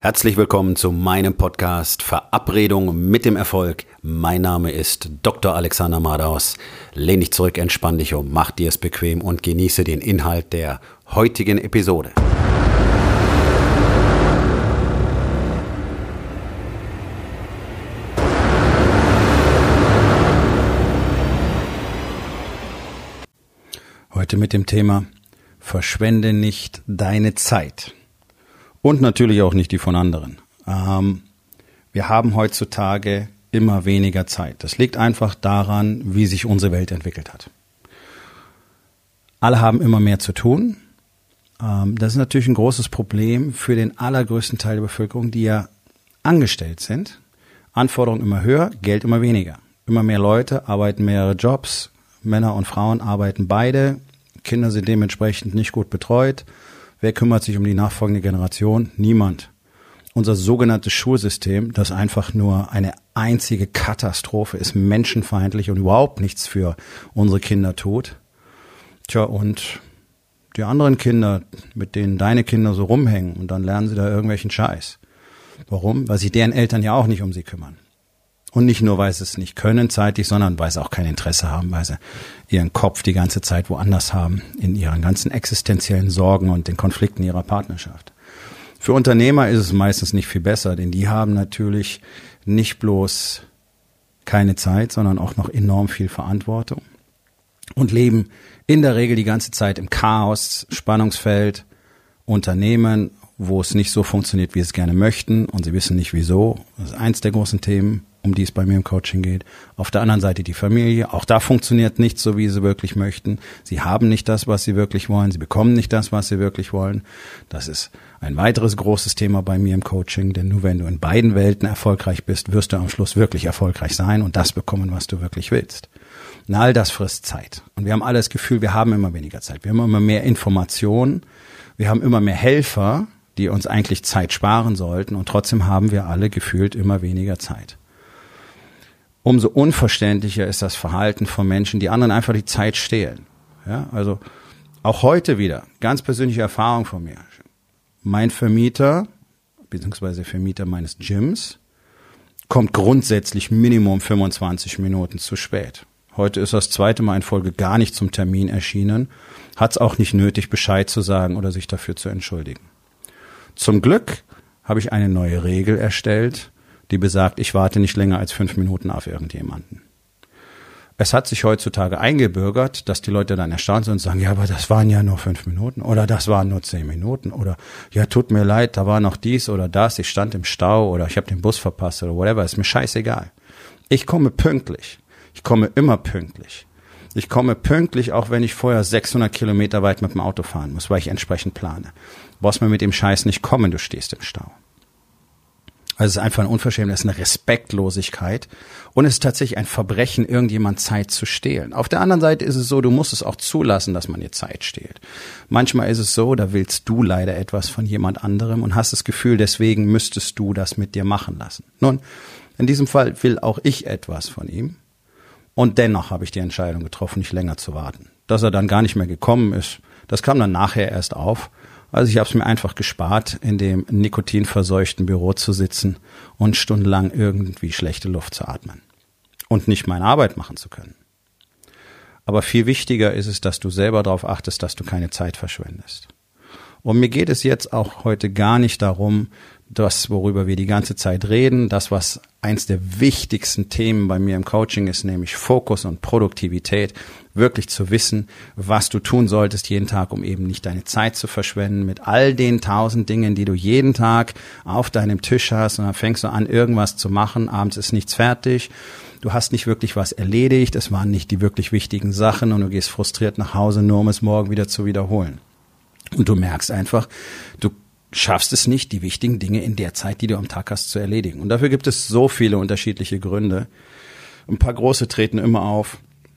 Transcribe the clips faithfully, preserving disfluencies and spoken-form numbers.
Herzlich willkommen zu meinem Podcast Verabredung mit dem Erfolg. Mein Name ist Doktor Alexander Madaus. Lehn dich zurück, entspann dich um, mach dir es bequem und genieße den Inhalt der heutigen Episode. Heute mit dem Thema Verschwende nicht deine Zeit. Und natürlich auch nicht die von anderen. Ähm, wir haben heutzutage immer weniger Zeit. Das liegt einfach daran, wie sich unsere Welt entwickelt hat. Alle haben immer mehr zu tun. Ähm, das ist natürlich ein großes Problem für den allergrößten Teil der Bevölkerung, die ja angestellt sind. Anforderungen immer höher, Geld immer weniger. Immer mehr Leute arbeiten mehrere Jobs. Männer und Frauen arbeiten beide. Kinder sind dementsprechend nicht gut betreut. Wer kümmert sich um die nachfolgende Generation? Niemand. Unser sogenanntes Schulsystem, das einfach nur eine einzige Katastrophe ist, menschenfeindlich und überhaupt nichts für unsere Kinder tut. Tja, und die anderen Kinder, mit denen deine Kinder so rumhängen, und dann lernen sie da irgendwelchen Scheiß. Warum? Weil sich deren Eltern ja auch nicht um sie kümmern. Und nicht nur, weil sie es nicht können zeitlich, sondern weil sie auch kein Interesse haben, weil sie ihren Kopf die ganze Zeit woanders haben, in ihren ganzen existenziellen Sorgen und den Konflikten ihrer Partnerschaft. Für Unternehmer ist es meistens nicht viel besser, denn die haben natürlich nicht bloß keine Zeit, sondern auch noch enorm viel Verantwortung und leben in der Regel die ganze Zeit im Chaos, Spannungsfeld, Unternehmen, wo es nicht so funktioniert, wie sie es gerne möchten, und sie wissen nicht wieso. Das ist eins der großen Themen, um die es bei mir im Coaching geht. Auf der anderen Seite die Familie. Auch da funktioniert nichts so, wie sie wirklich möchten. Sie haben nicht das, was sie wirklich wollen. Sie bekommen nicht das, was sie wirklich wollen. Das ist ein weiteres großes Thema bei mir im Coaching, denn nur wenn du in beiden Welten erfolgreich bist, wirst du am Schluss wirklich erfolgreich sein und das bekommen, was du wirklich willst. Und all das frisst Zeit. Und wir haben alle das Gefühl, wir haben immer weniger Zeit. Wir haben immer mehr Informationen. Wir haben immer mehr Helfer, die uns eigentlich Zeit sparen sollten, und trotzdem haben wir alle gefühlt immer weniger Zeit. Umso unverständlicher ist das Verhalten von Menschen, die anderen einfach die Zeit stehlen. Ja, also auch heute wieder, ganz persönliche Erfahrung von mir. Mein Vermieter, beziehungsweise Vermieter meines Gyms, kommt grundsätzlich Minimum fünfundzwanzig Minuten zu spät. Heute ist das zweite Mal in Folge gar nicht zum Termin erschienen, hat es auch nicht nötig, Bescheid zu sagen oder sich dafür zu entschuldigen. Zum Glück habe ich eine neue Regel erstellt, die besagt, ich warte nicht länger als fünf Minuten auf irgendjemanden. Es hat sich heutzutage eingebürgert, dass die Leute dann erstaunt sind und sagen, ja, aber das waren ja nur fünf Minuten oder das waren nur zehn Minuten oder ja, tut mir leid, da war noch dies oder das, ich stand im Stau oder ich habe den Bus verpasst oder whatever, ist mir scheißegal. Ich komme pünktlich. Ich komme immer pünktlich. Ich komme pünktlich, auch wenn ich vorher sechshundert Kilometer weit mit dem Auto fahren muss, weil ich entsprechend plane. Du brauchst mir mit dem Scheiß nicht kommen, du stehst im Stau. Also es ist einfach ein Unverschämtheit, es ist eine Respektlosigkeit und es ist tatsächlich ein Verbrechen, irgendjemand Zeit zu stehlen. Auf der anderen Seite ist es so, du musst es auch zulassen, dass man dir Zeit stehlt. Manchmal ist es so, da willst du leider etwas von jemand anderem und hast das Gefühl, deswegen müsstest du das mit dir machen lassen. Nun, in diesem Fall will auch ich etwas von ihm. Und dennoch habe ich die Entscheidung getroffen, nicht länger zu warten. Dass er dann gar nicht mehr gekommen ist, das kam dann nachher erst auf. Also ich habe es mir einfach gespart, in dem nikotinverseuchten Büro zu sitzen und stundenlang irgendwie schlechte Luft zu atmen und nicht meine Arbeit machen zu können. Aber viel wichtiger ist es, dass du selber darauf achtest, dass du keine Zeit verschwendest. Und mir geht es jetzt auch heute gar nicht darum, das, worüber wir die ganze Zeit reden, das, was eins der wichtigsten Themen bei mir im Coaching ist, nämlich Fokus und Produktivität, wirklich zu wissen, was du tun solltest jeden Tag, um eben nicht deine Zeit zu verschwenden mit all den tausend Dingen, die du jeden Tag auf deinem Tisch hast, und dann fängst du an, irgendwas zu machen, abends ist nichts fertig, du hast nicht wirklich was erledigt, es waren nicht die wirklich wichtigen Sachen und du gehst frustriert nach Hause, nur um es morgen wieder zu wiederholen. Und du merkst einfach, du schaffst es nicht, die wichtigen Dinge in der Zeit, die du am Tag hast, zu erledigen. Und dafür gibt es so viele unterschiedliche Gründe. Ein paar große treten immer auf.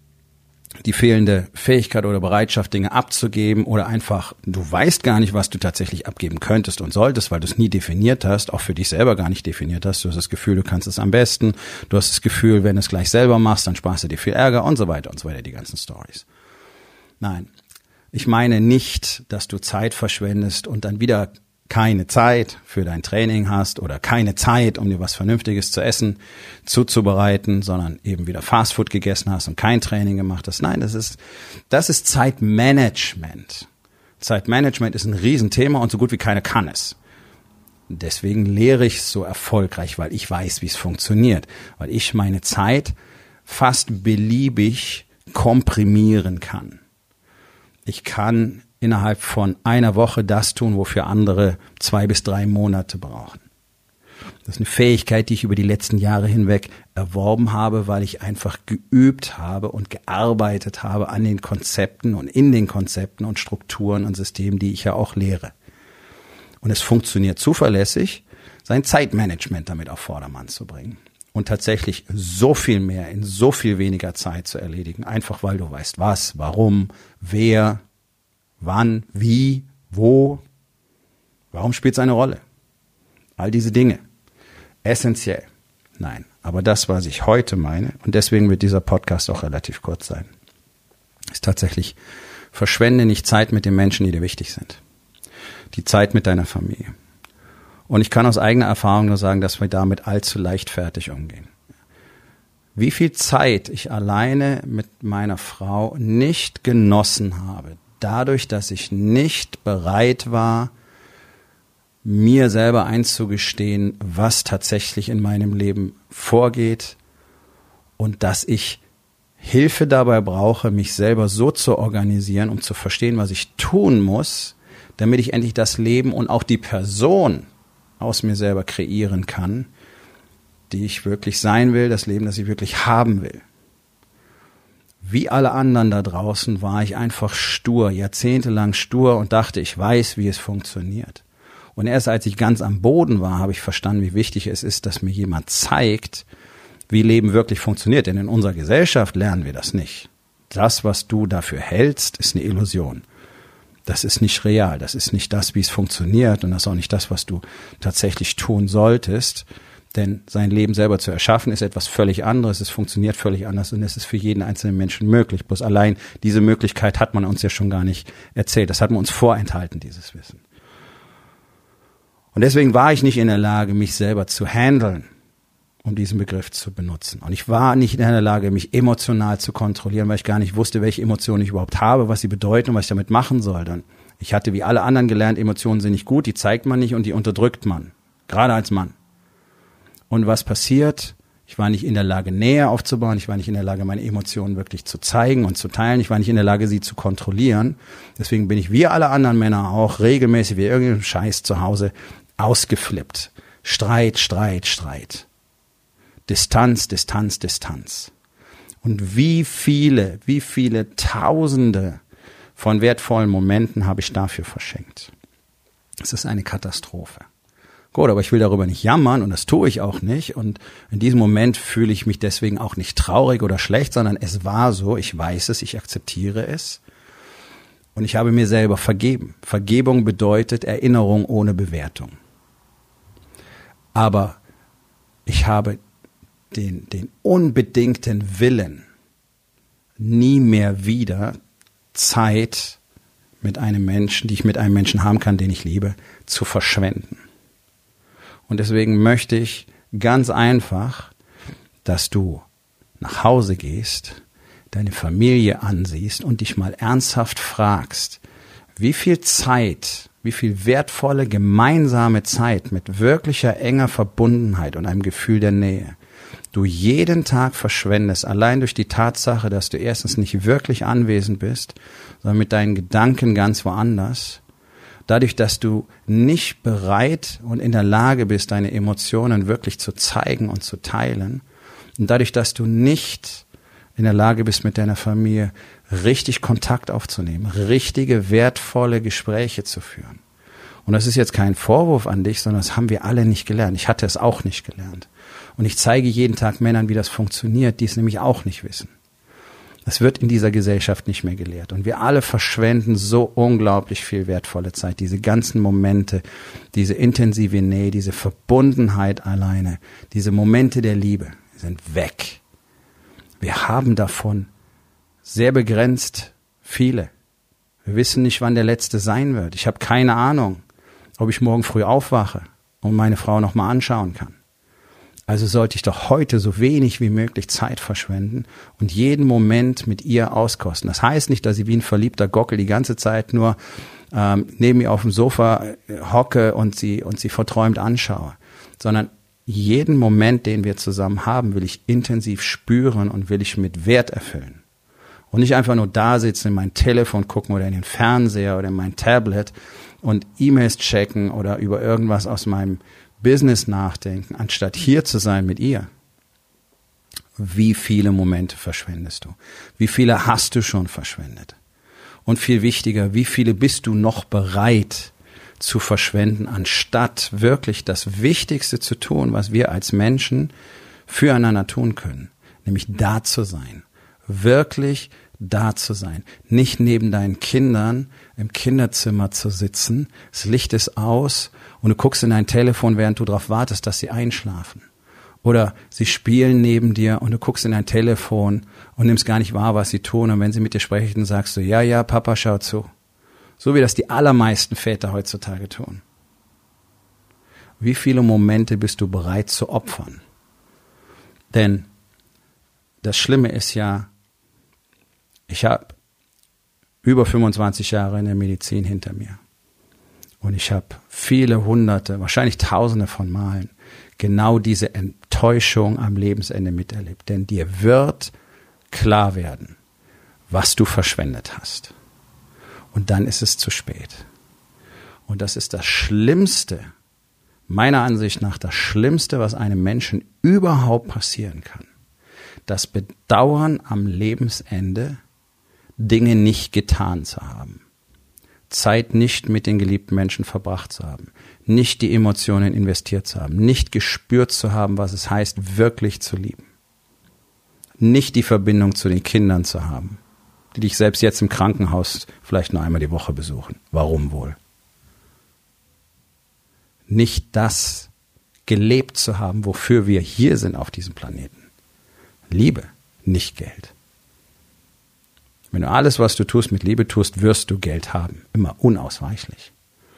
Die fehlende Fähigkeit oder Bereitschaft, Dinge abzugeben, oder einfach, du weißt gar nicht, was du tatsächlich abgeben könntest und solltest, weil du es nie definiert hast, auch für dich selber gar nicht definiert hast. Du hast das Gefühl, du kannst es am besten. Du hast das Gefühl, wenn du es gleich selber machst, dann sparst du dir viel Ärger und so weiter und so weiter, die ganzen Stories. Nein, ich meine nicht, dass du Zeit verschwendest und dann wieder keine Zeit für dein Training hast oder keine Zeit, um dir was Vernünftiges zu essen zuzubereiten, sondern eben wieder Fastfood gegessen hast und kein Training gemacht hast. Nein, das ist, das ist Zeitmanagement. Zeitmanagement ist ein Riesenthema und so gut wie keiner kann es. Deswegen lehre ich es so erfolgreich, weil ich weiß, wie es funktioniert. Weil ich meine Zeit fast beliebig komprimieren kann. Ich kann innerhalb von einer Woche das tun, wofür andere zwei bis drei Monate brauchen. Das ist eine Fähigkeit, die ich über die letzten Jahre hinweg erworben habe, weil ich einfach geübt habe und gearbeitet habe an den Konzepten und in den Konzepten und Strukturen und Systemen, die ich ja auch lehre. Und es funktioniert zuverlässig, sein Zeitmanagement damit auf Vordermann zu bringen. Und tatsächlich so viel mehr in so viel weniger Zeit zu erledigen, einfach weil du weißt, was, warum, wer, wann, wie, wo, warum spielt es eine Rolle? All diese Dinge. Essentiell. Nein, aber das, was ich heute meine, und deswegen wird dieser Podcast auch relativ kurz sein, ist tatsächlich, verschwende nicht Zeit mit den Menschen, die dir wichtig sind. Die Zeit mit deiner Familie. Und ich kann aus eigener Erfahrung nur sagen, dass wir damit allzu leichtfertig umgehen. Wie viel Zeit ich alleine mit meiner Frau nicht genossen habe, dadurch, dass ich nicht bereit war, mir selber einzugestehen, was tatsächlich in meinem Leben vorgeht und dass ich Hilfe dabei brauche, mich selber so zu organisieren, um zu verstehen, was ich tun muss, damit ich endlich das Leben und auch die Person aus mir selber kreieren kann, die ich wirklich sein will, das Leben, das ich wirklich haben will. Wie alle anderen da draußen war ich einfach stur, jahrzehntelang stur und dachte, ich weiß, wie es funktioniert. Und erst als ich ganz am Boden war, habe ich verstanden, wie wichtig es ist, dass mir jemand zeigt, wie Leben wirklich funktioniert. Denn in unserer Gesellschaft lernen wir das nicht. Das, was du dafür hältst, ist eine Illusion. Das ist nicht real. Das ist nicht das, wie es funktioniert. Und das ist auch nicht das, was du tatsächlich tun solltest. Denn sein Leben selber zu erschaffen, ist etwas völlig anderes. Es funktioniert völlig anders und es ist für jeden einzelnen Menschen möglich. Bloß allein diese Möglichkeit hat man uns ja schon gar nicht erzählt. Das hat man uns vorenthalten, dieses Wissen. Und deswegen war ich nicht in der Lage, mich selber zu handeln, um diesen Begriff zu benutzen. Und ich war nicht in der Lage, mich emotional zu kontrollieren, weil ich gar nicht wusste, welche Emotionen ich überhaupt habe, was sie bedeuten und was ich damit machen soll. Dann ich hatte wie alle anderen gelernt, Emotionen sind nicht gut, die zeigt man nicht und die unterdrückt man, gerade als Mann. Und was passiert? Ich war nicht in der Lage, Nähe aufzubauen. Ich war nicht in der Lage, meine Emotionen wirklich zu zeigen und zu teilen. Ich war nicht in der Lage, sie zu kontrollieren. Deswegen bin ich wie alle anderen Männer auch regelmäßig wie irgendein Scheiß zu Hause ausgeflippt. Streit, Streit, Streit. Distanz, Distanz, Distanz. Und wie viele, wie viele Tausende von wertvollen Momenten habe ich dafür verschenkt. Es ist eine Katastrophe. Gut, aber ich will darüber nicht jammern und das tue ich auch nicht. Und in diesem Moment fühle ich mich deswegen auch nicht traurig oder schlecht, sondern es war so, ich weiß es, ich akzeptiere es. Und ich habe mir selber vergeben. Vergebung bedeutet Erinnerung ohne Bewertung. Aber ich habe den, den unbedingten Willen, nie mehr wieder Zeit mit einem Menschen, die ich mit einem Menschen haben kann, den ich liebe, zu verschwenden. Und deswegen möchte ich ganz einfach, dass du nach Hause gehst, deine Familie ansiehst und dich mal ernsthaft fragst, wie viel Zeit, wie viel wertvolle gemeinsame Zeit mit wirklicher enger Verbundenheit und einem Gefühl der Nähe du jeden Tag verschwendest, allein durch die Tatsache, dass du erstens nicht wirklich anwesend bist, sondern mit deinen Gedanken ganz woanders. Dadurch, dass du nicht bereit und in der Lage bist, deine Emotionen wirklich zu zeigen und zu teilen. Und dadurch, dass du nicht in der Lage bist, mit deiner Familie richtig Kontakt aufzunehmen, richtige, wertvolle Gespräche zu führen. Und das ist jetzt kein Vorwurf an dich, sondern das haben wir alle nicht gelernt. Ich hatte es auch nicht gelernt. Und ich zeige jeden Tag Männern, wie das funktioniert, die es nämlich auch nicht wissen. Das wird in dieser Gesellschaft nicht mehr gelehrt. Und wir alle verschwenden so unglaublich viel wertvolle Zeit. Diese ganzen Momente, diese intensive Nähe, diese Verbundenheit alleine, diese Momente der Liebe sind weg. Wir haben davon sehr begrenzt viele. Wir wissen nicht, wann der letzte sein wird. Ich habe keine Ahnung, ob ich morgen früh aufwache und meine Frau nochmal anschauen kann. Also sollte ich doch heute so wenig wie möglich Zeit verschwenden und jeden Moment mit ihr auskosten. Das heißt nicht, dass ich wie ein verliebter Gockel die ganze Zeit nur ähm, neben ihr auf dem Sofa hocke und sie, und sie verträumt anschaue, sondern jeden Moment, den wir zusammen haben, will ich intensiv spüren und will ich mit Wert erfüllen. Und nicht einfach nur da sitzen, in mein Telefon gucken oder in den Fernseher oder in mein Tablet und E-Mails checken oder über irgendwas aus meinem Business nachdenken, anstatt hier zu sein mit ihr. Wie viele Momente verschwendest du? Wie viele hast du schon verschwendet? Und viel wichtiger, wie viele bist du noch bereit zu verschwenden, anstatt wirklich das Wichtigste zu tun, was wir als Menschen füreinander tun können, nämlich da zu sein, wirklich da zu sein, nicht neben deinen Kindern im Kinderzimmer zu sitzen, das Licht ist aus und du guckst in dein Telefon, während du darauf wartest, dass sie einschlafen. Oder sie spielen neben dir und du guckst in dein Telefon und nimmst gar nicht wahr, was sie tun. Und wenn sie mit dir sprechen, sagst du, ja, ja, Papa, schau zu. So wie das die allermeisten Väter heutzutage tun. Wie viele Momente bist du bereit zu opfern? Denn das Schlimme ist ja, ich habe über fünfundzwanzig Jahre in der Medizin hinter mir. Und ich habe viele hunderte, wahrscheinlich tausende von Malen genau diese Enttäuschung am Lebensende miterlebt. Denn dir wird klar werden, was du verschwendet hast. Und dann ist es zu spät. Und das ist das Schlimmste, meiner Ansicht nach das Schlimmste, was einem Menschen überhaupt passieren kann. Das Bedauern am Lebensende, Dinge nicht getan zu haben. Zeit nicht mit den geliebten Menschen verbracht zu haben, nicht die Emotionen investiert zu haben, nicht gespürt zu haben, was es heißt, wirklich zu lieben, nicht die Verbindung zu den Kindern zu haben, die dich selbst jetzt im Krankenhaus vielleicht nur einmal die Woche besuchen. Warum wohl? Nicht das gelebt zu haben, wofür wir hier sind auf diesem Planeten. Liebe, nicht Geld. Wenn du alles, was du tust, mit Liebe tust, wirst du Geld haben. Immer unausweichlich.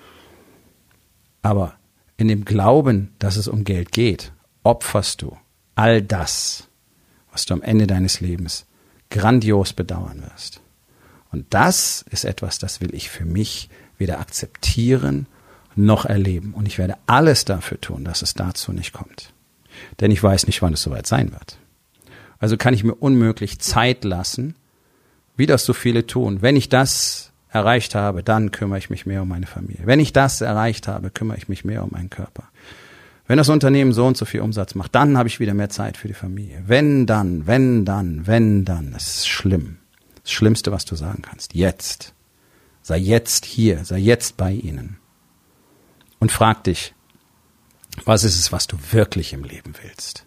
Aber in dem Glauben, dass es um Geld geht, opferst du all das, was du am Ende deines Lebens grandios bedauern wirst. Und das ist etwas, das will ich für mich weder akzeptieren noch erleben. Und ich werde alles dafür tun, dass es dazu nicht kommt. Denn ich weiß nicht, wann es soweit sein wird. Also kann ich mir unmöglich Zeit lassen, wie das so viele tun. Wenn ich das erreicht habe, dann kümmere ich mich mehr um meine Familie. Wenn ich das erreicht habe, kümmere ich mich mehr um meinen Körper. Wenn das Unternehmen so und so viel Umsatz macht, dann habe ich wieder mehr Zeit für die Familie. Wenn dann, wenn dann, wenn dann. Das ist schlimm. Das Schlimmste, was du sagen kannst. Jetzt. Sei jetzt hier. Sei jetzt bei ihnen. Und frag dich, was ist es, was du wirklich im Leben willst?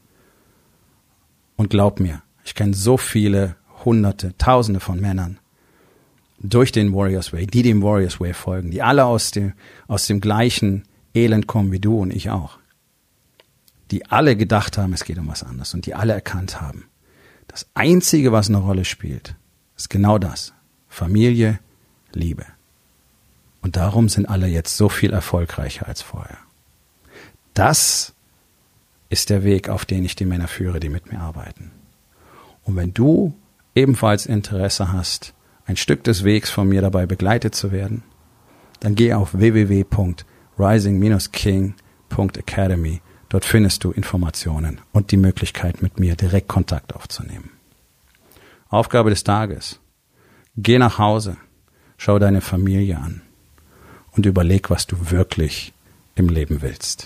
Und glaub mir, ich kenne so viele Hunderte, Tausende von Männern durch den Warriors Way, die dem Warriors Way folgen, die alle aus dem, aus dem gleichen Elend kommen wie du und ich auch. Die alle gedacht haben, es geht um was anderes und die alle erkannt haben. Das Einzige, was eine Rolle spielt, ist genau das. Familie, Liebe. Und darum sind alle jetzt so viel erfolgreicher als vorher. Das ist der Weg, auf den ich die Männer führe, die mit mir arbeiten. Und wenn du ebenfalls Interesse hast, ein Stück des Wegs von mir dabei begleitet zu werden, dann geh auf w w w punkt rising dash king punkt academy. Dort findest du Informationen und die Möglichkeit, mit mir direkt Kontakt aufzunehmen. Aufgabe des Tages. Geh nach Hause, schau deine Familie an und überleg, was du wirklich im Leben willst.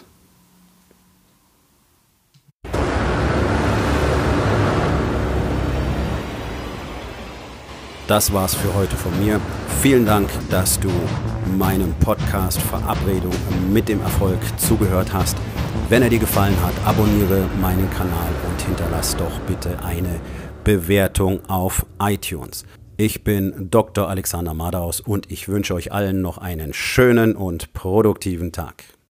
Das war's für heute von mir. Vielen Dank, dass du meinem Podcast Verabredung mit dem Erfolg zugehört hast. Wenn er dir gefallen hat, abonniere meinen Kanal und hinterlass doch bitte eine Bewertung auf iTunes. Ich bin Doktor Alexander Madaus und ich wünsche euch allen noch einen schönen und produktiven Tag.